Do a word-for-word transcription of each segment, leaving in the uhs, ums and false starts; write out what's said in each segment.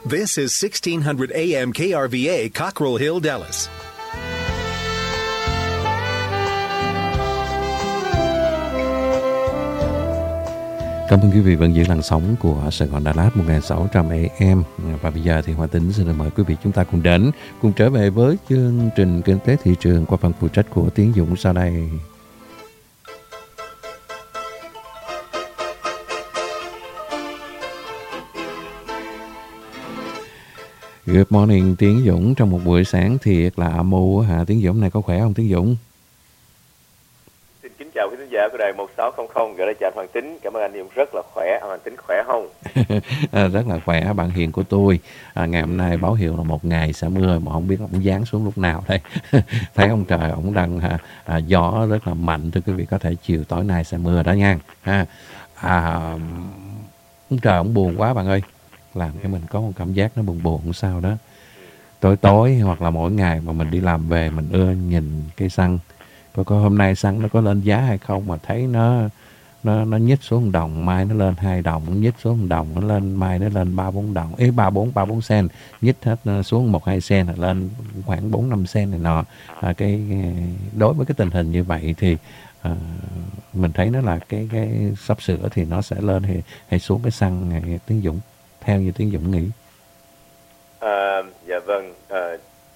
This is sixteen hundred A M K R V A, Cockrell Hill, Dallas. Cảm ơn quý vị vẫn giữ làn sóng của Sài Gòn Đà Lạt một nghìn sáu trăm A M. Và bây giờ thì Hoa Tính xin mời quý vị chúng ta cùng đến, cùng trở về với chương trình Kinh tế thị trường qua phần phụ trách của Tiến Dũng sau đây. Good morning Tiến Dũng, trong một buổi sáng thiệt là âm u hả Tiến Dũng? Này có khỏe không Tiến Dũng? Xin kính chào quý khán giả của đài một sáu không không, gửi lời chào Hoàng Tính. Cảm ơn anh em rất là khỏe. Hoàng Tính khỏe không? à, rất là khỏe bạn hiền của tôi. À, ngày hôm nay báo hiệu là một ngày sẽ mưa mà không biết nó cũng giáng xuống lúc nào đây. Thấy ông trời ổng đang à, à, gió rất là mạnh, thưa quý vị, có thể chiều tối nay sẽ mưa đó nha. Ha. À, ông trời ổng buồn quá bạn ơi, làm cho mình có một cảm giác nó buồn buồn sao đó. Tối tối hoặc là mỗi ngày mà mình đi làm về mình ưa nhìn cây xăng, coi coi hôm nay xăng nó có lên giá hay không, mà thấy nó nó nó nhích xuống một đồng, mai nó lên hai đồng, nó nhích xuống một đồng, nó lên mai nó lên ba bốn đồng, ý ba bốn ba bốn sen, nhích hết xuống một hai sen, lên khoảng bốn năm sen này nọ. À, cái đối với cái tình hình như vậy thì à, mình thấy nó là cái cái sắp sửa thì nó sẽ lên hay, hay xuống cái xăng này, Tiến Dũng, theo như Tiến Dũng nghĩ. À, dạ vâng, à,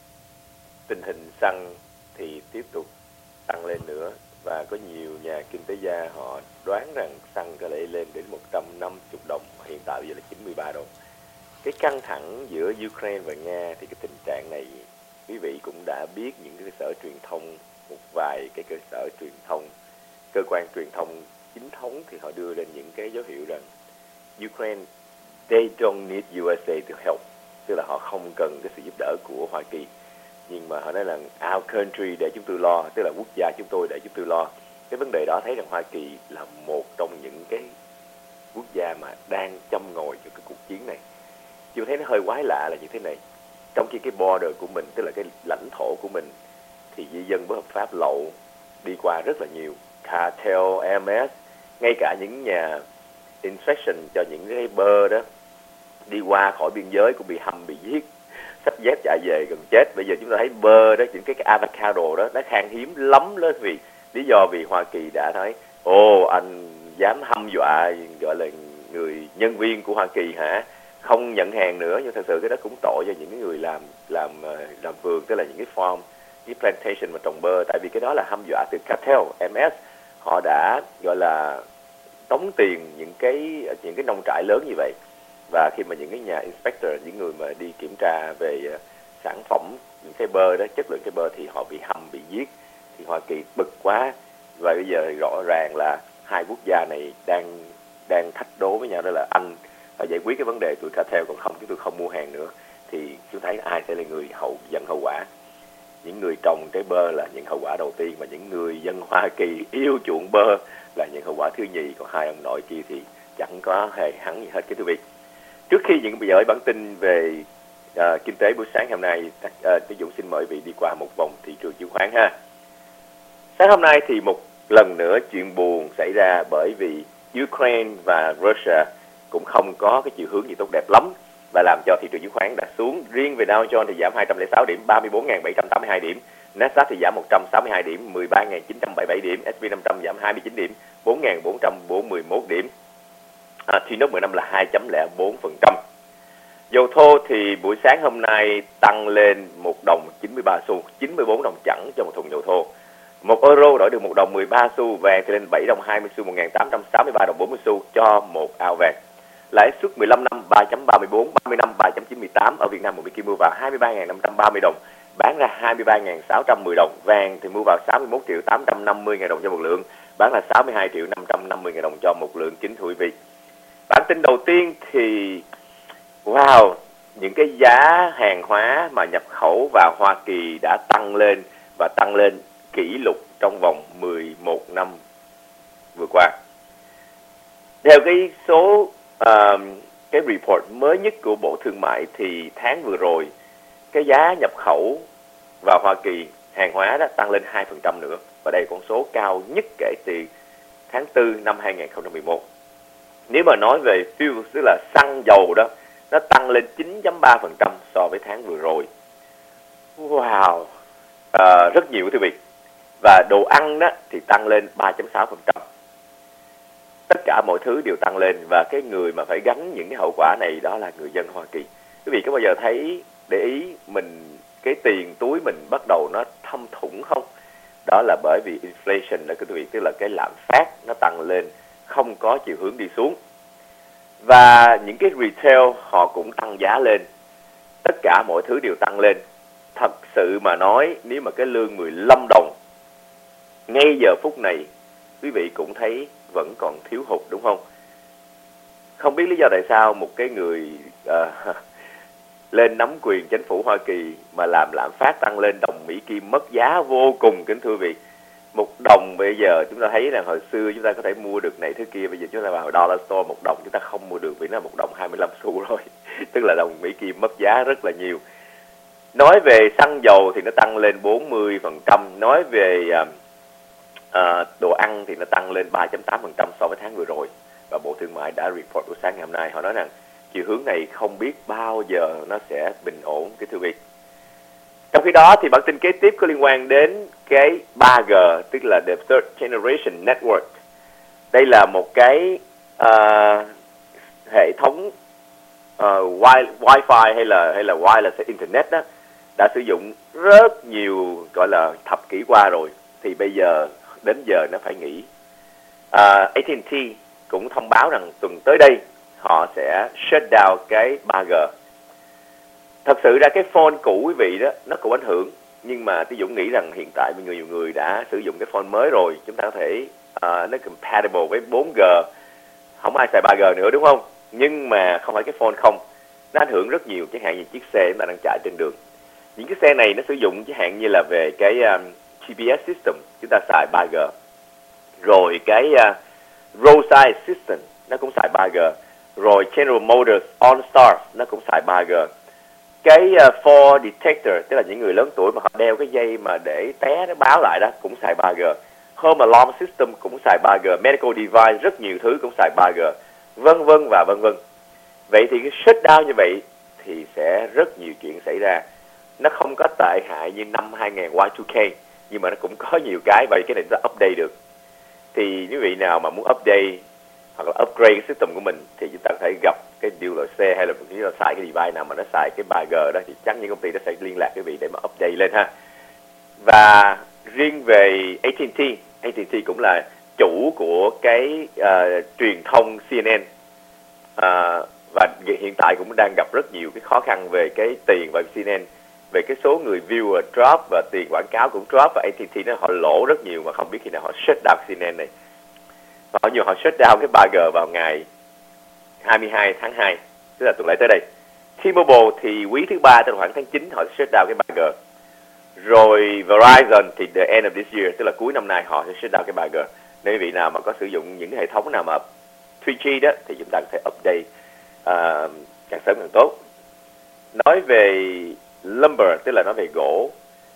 tình hình xăng thì tiếp tục tăng lên nữa, và có nhiều nhà kinh tế gia họ đoán rằng xăng có thể lên đến một trăm năm mươi đồng, hiện tại bây giờ là chín mươi ba đồng. Cái căng thẳng giữa Ukraine và Nga thì cái tình trạng này quý vị cũng đã biết, những cơ sở truyền thông, một vài cái cơ sở truyền thông, cơ quan truyền thông chính thống thì họ đưa lên những cái dấu hiệu rằng Ukraine, they don't need u ét a to help, tức là họ không cần cái sự giúp đỡ của Hoa Kỳ, nhưng mà họ nói là our country để chúng tôi lo, tức là quốc gia chúng tôi để chúng tôi lo. Cái vấn đề đó thấy rằng Hoa Kỳ là một trong những cái quốc gia mà đang châm ngòi cho cái cuộc chiến này. Chứ thấy nó hơi quái lạ là như thế này, trong khi cái border của mình, tức là cái lãnh thổ của mình, thì di dân bất hợp pháp lậu đi qua rất là nhiều, cartel, em ét, ngay cả những nhà inspection cho những cái bơ đó đi qua khỏi biên giới cũng bị hầm, bị giết, xách dép chạy về gần chết. Bây giờ chúng ta thấy bơ đó, những cái, cái avocado đó nó khan hiếm lắm đó, vì lý do vì Hoa Kỳ đã nói ồ anh dám hăm dọa gọi là người nhân viên của Hoa Kỳ hả, không nhận hàng nữa. Nhưng thật sự cái đó cũng tội cho những người làm làm làm vườn, tức là những cái farm, cái plantation mà trồng bơ, tại vì cái đó là hăm dọa từ cartel, em ét. Họ đã gọi là tống tiền những cái những cái nông trại lớn như vậy, và khi mà những cái nhà inspector, những người mà đi kiểm tra về uh, sản phẩm, những cái bơ đó, chất lượng cái bơ, thì họ bị hầm, bị giết, thì Hoa Kỳ bực quá. Và bây giờ rõ ràng là hai quốc gia này đang đang thách đố với nhau, đó là anh phải giải quyết cái vấn đề tụi cartel, còn không chúng tôi không mua hàng nữa. Thì chúng thấy ai sẽ là người hậu nhận hậu quả? Những người trồng trái bơ là những hậu quả đầu tiên, mà những người dân Hoa Kỳ yêu chuộng bơ là những hậu quả thứ nhì. Còn hai ông nội kia thì chẳng có hề hắn gì hết, cái thưa vị. Trước khi những bây giờ bản tin về uh, kinh tế buổi sáng hôm nay, uh, Tiến Dũng xin mời vị đi qua một vòng thị trường chứng khoán ha. Sáng hôm nay thì một lần nữa chuyện buồn xảy ra, bởi vì Ukraine và Russia cũng không có cái chiều hướng gì tốt đẹp lắm, và làm cho thị trường chứng khoán đã xuống. Riêng về Dow Jones thì giảm hai trăm lẻ sáu điểm, ba mươi bốn nghìn bảy trăm tám mươi hai điểm. Nasdaq thì giảm một trăm sáu mươi hai điểm, mười ba nghìn chín trăm bảy mươi bảy điểm. ét and pê năm trăm giảm hai mươi chín điểm, bốn nghìn bốn trăm bốn mươi mốt điểm. À, T mười lăm là hai phẩy không bốn phần trăm. Dầu thô thì buổi sáng hôm nay tăng lên một đồng chín mươi ba xu, chín mươi bốn đồng chẵn cho một thùng dầu thô. Một euro đổi được một đồng mười ba xu, vàng thì lên bảy đồng hai mươi xu, một nghìn tám trăm sáu mươi ba đồng bốn mươi xu cho một ao vàng. Lãi suất mười lăm năm ba phẩy ba mươi bốn, ba mươi năm ba phẩy chín mươi tám. Ở Việt Nam một Bitcoin mua vào hai mươi ba nghìn năm trăm ba mươi đồng, bán ra hai mươi ba nghìn sáu trăm mười đồng. Vàng thì mua vào sáu mươi mốt triệu tám trăm năm mươi nghìn đồng cho một lượng, bán là sáu mươi hai triệu năm trăm năm mươi nghìn đồng cho một lượng. Chính thưa quý vị, bản tin đầu tiên thì wow, những cái giá hàng hóa mà nhập khẩu vào Hoa Kỳ đã tăng lên, và tăng lên kỷ lục trong vòng mười một năm vừa qua. Theo cái số uh, cái report mới nhất của Bộ Thương mại thì tháng vừa rồi cái giá nhập khẩu vào Hoa Kỳ hàng hóa đã tăng lên hai phần trăm nữa, và đây là con số cao nhất kể từ tháng tư năm hai nghìn không trăm mười một. Nếu mà nói về fuel, tức là xăng dầu đó, nó tăng lên chín phẩy ba phần trăm so với tháng vừa rồi. Wow, à, rất nhiều thưa quý vị. Và đồ ăn đó thì tăng lên ba phẩy sáu phần trăm. Tất cả mọi thứ đều tăng lên, và cái người mà phải gánh những cái hậu quả này đó là người dân Hoa Kỳ. Quý vị có bao giờ thấy, để ý mình cái tiền túi mình bắt đầu nó thâm thủng không? Đó là bởi vì inflation đó quý vị, tức là cái lạm phát nó tăng lên, không có chiều hướng đi xuống. Và những cái retail họ cũng tăng giá lên. Tất cả mọi thứ đều tăng lên. Thật sự mà nói, nếu mà cái lương mười lăm đồng ngay giờ phút này, quý vị cũng thấy vẫn còn thiếu hụt, đúng không? Không biết lý do tại sao một cái người uh, lên nắm quyền chính phủ Hoa Kỳ mà làm lạm phát tăng lên, đồng Mỹ Kim mất giá vô cùng, kính thưa quý vị. Một đồng bây giờ chúng ta thấy rằng hồi xưa chúng ta có thể mua được này thứ kia, bây giờ chúng ta vào Dollar Store một đồng chúng ta không mua được vì nó là một đồng hai mươi lăm xu rồi. Tức là đồng Mỹ Kim mất giá rất là nhiều. Nói về xăng dầu thì nó tăng lên bốn mươi phần trăm. Nói về uh, uh, đồ ăn thì nó tăng lên ba phẩy tám phần trăm so với tháng vừa rồi. Và Bộ Thương mại đã report buổi sáng ngày hôm nay, họ nói rằng chiều hướng này không biết bao giờ nó sẽ bình ổn, cái thưa quý vị. Trong khi đó thì bản tin kế tiếp có liên quan đến cái ba G, tức là the third generation network. Đây là một cái uh, hệ thống uh, wi Wi-Fi hay là hay là wireless internet đó, đã sử dụng rất nhiều, gọi là thập kỷ qua rồi, thì bây giờ đến giờ nó phải nghỉ. Uh, a tê and tê cũng thông báo rằng tuần tới đây họ sẽ shut down cái ba G. Thật sự ra cái phone cũ quý vị đó nó cũng ảnh hưởng, nhưng mà Tí Dũng nghĩ rằng hiện tại nhiều người đã sử dụng cái phone mới rồi, chúng ta có thể uh, nó compatible với bốn G, không ai xài ba G nữa, đúng không? Nhưng mà không phải cái phone không, nó ảnh hưởng rất nhiều, chẳng hạn như chiếc xe chúng ta đang chạy trên đường. Những cái xe này nó sử dụng chẳng hạn như là về cái um, giê pê ét system, chúng ta xài ba G. Rồi cái uh, roadside assistant nó cũng xài ba G. Rồi General Motors OnStar nó cũng xài ba G. Cái uh, fall detector, tức là những người lớn tuổi mà họ đeo cái dây mà để té nó báo lại đó, cũng xài ba G. Home alarm system cũng xài ba G. Medical device, rất nhiều thứ cũng xài ba G, vân vân và vân vân. Vậy thì cái shutdown như vậy thì sẽ rất nhiều chuyện xảy ra. Nó không có tệ hại như năm hai nghìn Y hai K, nhưng mà nó cũng có nhiều cái, vậy cái này chúng ta update được. Thì quý vị nào mà muốn update hoặc là upgrade cái system của mình thì chúng ta có thể gặp cái dealer xe hay là một cái xài cái device nào mà nó xài cái ba G đó, thì chắc những công ty nó sẽ liên lạc quý vị để mà update lên ha. Và riêng về a tê and tê, a tê and tê cũng là chủ của cái uh, truyền thông C N N, uh, và hiện tại cũng đang gặp rất nhiều cái khó khăn về cái tiền và C N N, về cái số người viewer drop và tiền quảng cáo cũng drop, và a tê and tê nó họ lỗ rất nhiều mà không biết khi nào họ shut down C N N này. Và họ nhiều họ shut down cái ba G vào ngày hai mươi hai tháng hai, tức là tuần lễ tới đây. T-Mobile thì quý thứ ba, tức là khoảng tháng chín, họ sẽ shut down cái ba G. Rồi Verizon thì the end of this year, tức là cuối năm nay họ sẽ shut down cái ba G. Nếu quý vị nào mà có sử dụng những cái hệ thống nào mà ba G đó thì chúng ta có thể update uh, càng sớm càng tốt. Nói về lumber, tức là nói về gỗ.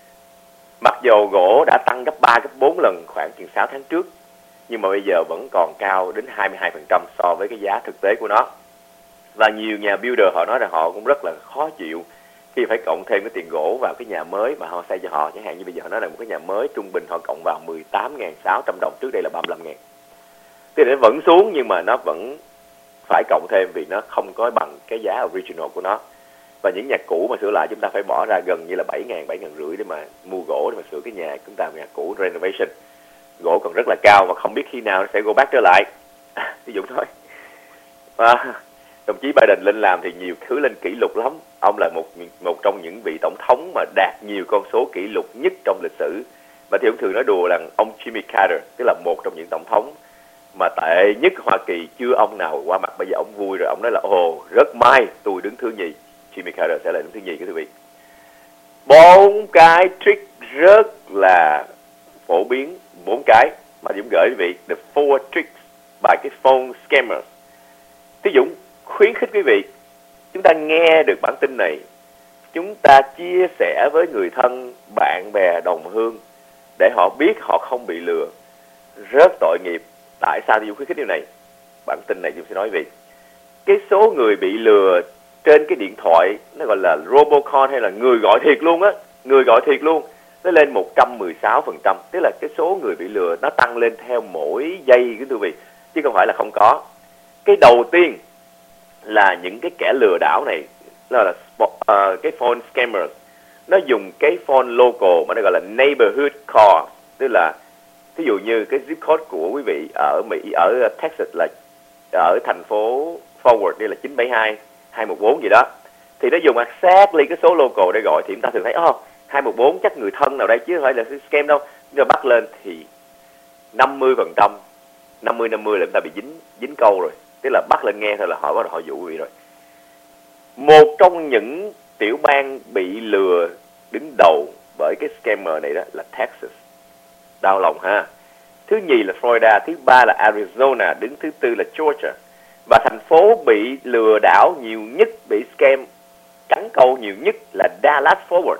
Mặc dù gỗ đã tăng gấp ba, gấp bốn lần khoảng chừng sáu tháng trước, nhưng mà bây giờ vẫn còn cao đến hai mươi hai phần trăm so với cái giá thực tế của nó. Và nhiều nhà builder họ nói rằng họ cũng rất là khó chịu khi phải cộng thêm cái tiền gỗ vào cái nhà mới mà họ xây cho họ. Chẳng hạn như bây giờ họ nói là một cái nhà mới trung bình họ cộng vào mười tám nghìn sáu trăm đồng, trước đây là ba mươi lăm nghìn. Thì nó vẫn xuống nhưng mà nó vẫn phải cộng thêm vì nó không có bằng cái giá original của nó. Và những nhà cũ mà sửa lại chúng ta phải bỏ ra gần như là bảy nghìn, bảy nghìn rưỡi để mà mua gỗ để mà sửa cái nhà chúng ta, nhà cũ renovation. Gỗ còn rất là cao và không biết khi nào nó sẽ go back trở lại. Ví dụ thôi. À, đồng chí Biden lên làm thì nhiều thứ lên kỷ lục lắm. Ông là một một trong những vị tổng thống mà đạt nhiều con số kỷ lục nhất trong lịch sử. Và thì ông thường nói đùa rằng ông Jimmy Carter, tức là một trong những tổng thống mà tệ nhất Hoa Kỳ, chưa ông nào qua mặt. Bây giờ ông vui rồi, ông nói là ồ, rất may tôi đứng thứ nhì, Jimmy Carter sẽ là đứng thứ nhì, quý vị. Bốn cái trick rất là phổ biến, bốn cái mà Dũng gửi quý vị, the four tricks by cái phone scammers. Thì Dũng khuyến khích quý vị, chúng ta nghe được bản tin này, chúng ta chia sẻ với người thân, bạn bè, đồng hương để họ biết họ không bị lừa. Rất tội nghiệp. Tại sao Dũng khuyến khích điều này? Bản tin này Dũng sẽ nói về cái số người bị lừa trên cái điện thoại, nó gọi là robocall hay là người gọi thiệt luôn á, người gọi thiệt luôn, nó lên một trăm mười sáu phần trăm, tức là cái số người bị lừa nó tăng lên theo mỗi giây của quý vị, chứ không phải là không có. Cái đầu tiên là những cái kẻ lừa đảo này là uh, cái phone scammers, nó dùng cái phone local mà nó gọi là neighborhood call, tức là ví dụ như cái zip code của quý vị ở Mỹ, ở Texas là ở thành phố Forward đây là chín bảy hai hai một bốn gì đó, thì nó dùng exactly cái số local để gọi, thì chúng ta thường thấy oh, hai một bốn chắc người thân nào đây chứ không phải là scam đâu. Rồi bắt lên thì năm mươi phần trăm, năm mươi năm mươi là chúng ta bị dính dính câu rồi, tức là bắt lên nghe thôi là họ bắt đầu họ dụ quý vị rồi. Một trong những tiểu bang bị lừa đứng đầu bởi cái scammer này đó là Texas, đau lòng ha. Thứ nhì là Florida, thứ ba là Arizona, đứng thứ tư là Georgia. Và thành phố bị lừa đảo nhiều nhất, bị scam cắn câu nhiều nhất là Dallas Forward.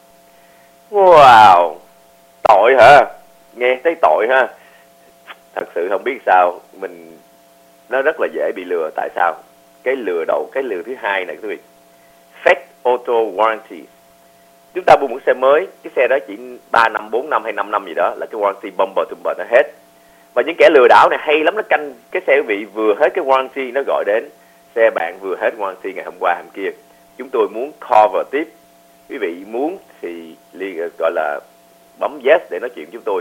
Wow, tội hả? Nghe thấy tội ha. Thật sự không biết sao, mình nó rất là dễ bị lừa. Tại sao? Cái lừa đầu, cái lừa thứ hai này quý vị, fake auto warranty. Chúng ta mua một xe mới, cái xe đó chỉ ba năm, bốn năm hay năm năm gì đó là cái warranty bumper bumper nó hết. Và những kẻ lừa đảo này hay lắm, nó canh cái xe quý vị vừa hết cái warranty nó gọi đến, xe bạn vừa hết warranty ngày hôm qua hôm kia, chúng tôi muốn cover tiếp, quý vị muốn thì gọi là bấm yes để nói chuyện với chúng tôi.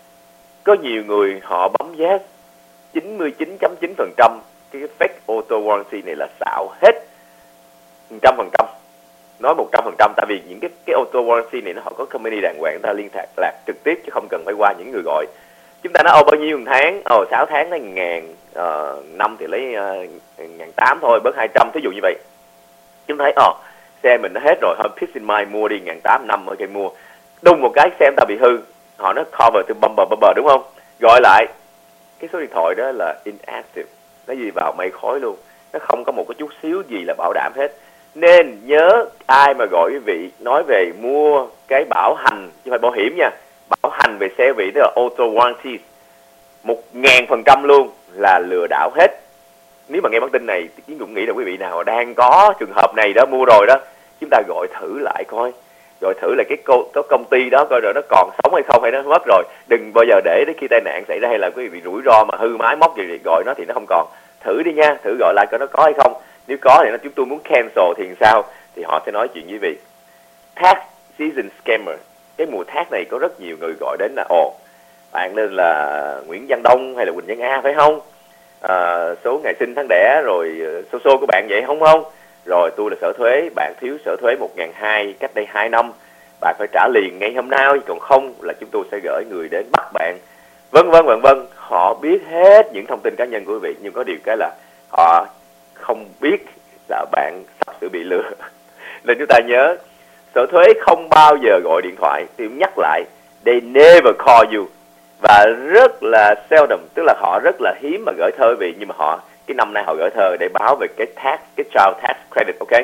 Có nhiều người họ bấm yes, chín mươi chín phẩy chín phần trăm cái fake auto warranty này là xạo hết một trăm phần trăm. Nói một trăm phần trăm tại vì những cái cái auto warranty này nó họ có company đàng hoàng, người ta liên lạc trực tiếp chứ không cần phải qua những người gọi. Chúng ta nói ô bao nhiêu một tháng, ồ sáu tháng lấy ngàn, uh, năm thì lấy uh, ngàn tám thôi, bớt hai trăm, thí dụ như vậy. Chúng ta thấy ồ xe mình nó hết rồi, thôi peace in mind mua đi, ngàn tám năm ok mua. Đùng một cái xe em ta bị hư, họ nó cover từ bumper bumper đúng không? Gọi lại cái số điện thoại đó là inactive, nó gì vào mây khói luôn, nó không có một cái chút xíu gì là bảo đảm hết. Nên nhớ ai mà gọi quý vị nói về mua cái bảo hành chứ không phải bảo hiểm nha, bảo hành về xe quý vị tức là auto warranty, một ngàn phần trăm luôn là lừa đảo hết. Nếu mà nghe bản tin này thì Chiến cũng nghĩ là quý vị nào đang có trường hợp này đó, mua rồi đó, chúng ta gọi thử lại coi, gọi thử là cái cô, cái công ty đó coi rồi nó còn sống hay không hay nó mất rồi. Đừng bao giờ để đến khi tai nạn xảy ra hay là quý vị rủi ro mà hư máy móc gì thì gọi nó thì nó không còn. Thử đi nha, thử gọi lại coi nó có hay không. Nếu có thì nó chúng tôi muốn cancel thì sao? Thì họ sẽ nói chuyện với quý vị. Tax season scammer, cái mùa tax này có rất nhiều người gọi đến là ồ, bạn lên là Nguyễn Văn Đông hay là Quỳnh Văn A phải không? À, số ngày sinh tháng đẻ rồi số số của bạn vậy không không? Rồi tôi là sở thuế, bạn thiếu sở thuế một nghìn hai trăm cách đây hai năm, bạn phải trả liền ngay hôm nay, còn không là chúng tôi sẽ gửi người đến bắt bạn. Vân vân vân vân, họ biết hết những thông tin cá nhân của quý vị, nhưng có điều cái là họ không biết là bạn sắp sửa bị lừa. Nên chúng ta nhớ, sở thuế không bao giờ gọi điện thoại, tôi nhắc lại, they never call you. Và rất là seldom, tức là họ rất là hiếm mà gửi thơ quý vị, nhưng mà họ cái năm nay họ gửi thơ để báo về cái tax, cái child tax credit, ok?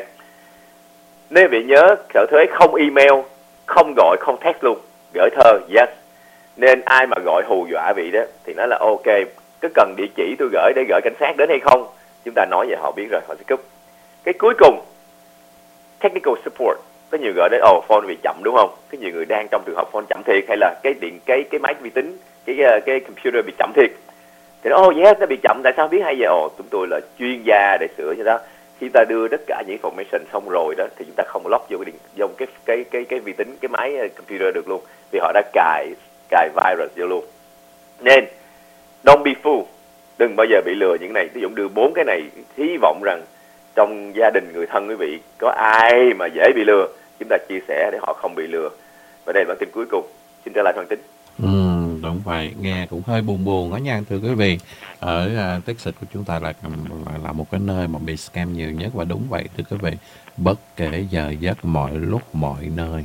Nếu quý vị nhớ, sở thuế không email, không gọi, không text luôn, gửi thơ, yes. Nên ai mà gọi hù dọa vị đó thì nói là ok, có cần địa chỉ tôi gửi để gửi cảnh sát đến hay không? Chúng ta nói vậy họ biết rồi, họ sẽ cúp. Cái cuối cùng, technical support. Có nhiều gọi đến ồ oh, phone bị chậm đúng không? Có nhiều người đang trong trường hợp phone chậm thiệt, hay là cái điện cái cái máy vi tính, cái cái computer bị chậm thiệt. Thì nó oh yes, nó bị chậm, tại sao biết hay vậy? Ồ, oh, chúng tôi là chuyên gia để sửa cho đó. Khi ta đưa tất cả những information xong rồi đó thì chúng ta không lock vô cái điện, vô cái cái cái cái vi tính, cái máy computer được luôn, vì họ đã cài cài virus vô luôn. Nên don't be fool, đừng bao giờ bị lừa những này. Ví dụ đưa bốn cái này, hy vọng rằng trong gia đình người thân quý vị có ai mà dễ bị lừa, chúng ta chia sẻ để họ không bị lừa. Và đây là bản tin cuối cùng, xin trở lại Hoàng Tính. Ừ, đúng vậy, nghe cũng hơi buồn buồn đó nha thưa quý vị. Ở uh, Texas của chúng ta là, là là một cái nơi mà bị scam nhiều nhất, và đúng vậy thưa quý vị, bất kể giờ giấc, mọi lúc mọi nơi.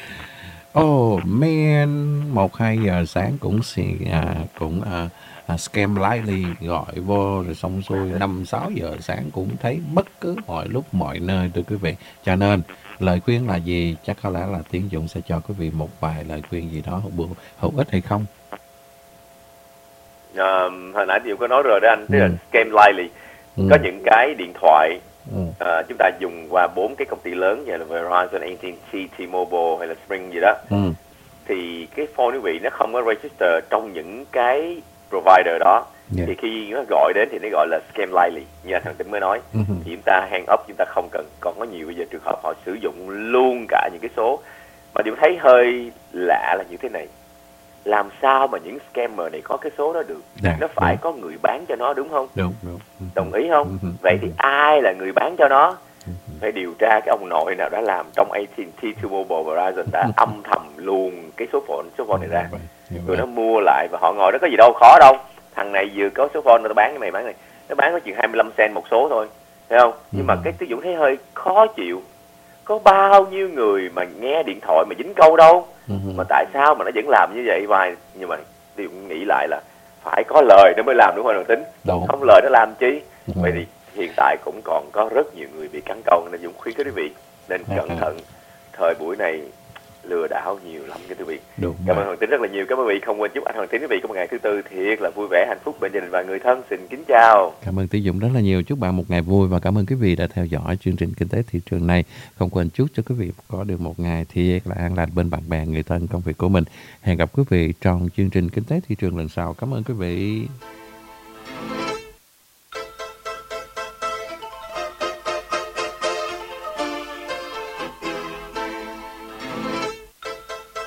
Oh man, một hai giờ sáng cũng à, cũng à, à, scam lively gọi vô rồi xong xuôi, năm sáu giờ sáng cũng thấy bất cứ mọi lúc mọi nơi thưa quý vị. Cho nên lời khuyên là gì? Chắc có lẽ là Tiến Dũng sẽ cho quý vị một vài lời khuyên gì đó hữu hữu ích hay không? À, hồi nãy Diệu có nói rồi đó anh, tức ừ. là scam lively. Ừ. Có những cái điện thoại Ừ. À, chúng ta dùng qua bốn cái công ty lớn như là Verizon, a tê and tê, T-Mobile hay là Sprint gì đó. Ừ. Thì cái phone quý vị nó không có register trong những cái provider đó. Yeah. Thì khi nó gọi đến thì nó gọi là scam likely, như anh thằng Tĩnh mới nói. Ừ. Thì chúng ta hang up, chúng ta không cần. Còn có nhiều bây giờ trường hợp họ sử dụng luôn cả những cái số. Mà điều thấy hơi lạ là như thế này. Làm sao mà những scammer này có cái số đó được? Yeah, nó phải đúng. có người bán cho nó, đúng không? Đúng, đúng. Ừ. Đồng ý không? Ừ. Vậy thì ai là người bán cho nó? Ừ. Phải điều tra cái ông nội nào đã làm trong a tê and tê, T-Mobile, Verizon đã âm thầm luồn cái số phone số phone này ra. Rồi nó mua lại và họ ngồi đó, có gì đâu khó đâu. Thằng này vừa có số phone nó bán cho mày bán này. Nó bán có chừng hai mươi lăm cent một số thôi. Thấy không? Nhưng mà cái Tiến Dũng thấy hơi khó chịu. Có bao nhiêu người mà nghe điện thoại mà dính câu đâu. Mà tại sao mà nó vẫn làm như vậy hoài? Nhưng mà Tiến Dũng nghĩ lại là phải có lời nó mới làm, đúng không đồng Tính? Đúng. Không lời nó làm chi? Ừ. Vậy thì hiện tại cũng còn có rất nhiều người bị cắn câu, nên Dũng khuyến khích quý vị nên cẩn thận. Thời buổi này lừa đảo nhiều lắm cái quý vị. Đúng. Cảm ơn Hoàng Tín rất là nhiều. Cảm ơn quý vị. Không quên chúc anh Hoàng Tín quý vị có một ngày thứ tư thiệt là vui vẻ, hạnh phúc bên gia đình và người thân. Xin kính chào. Cảm ơn Tiến Dũng rất là nhiều. Chúc bạn một ngày vui và cảm ơn quý vị đã theo dõi chương trình Kinh tế Thị trường này. Không quên chúc cho quý vị có được một ngày thiệt là an lành bên bạn bè, người thân, công việc của mình. Hẹn gặp quý vị trong chương trình Kinh tế Thị trường lần sau. Cảm ơn quý vị.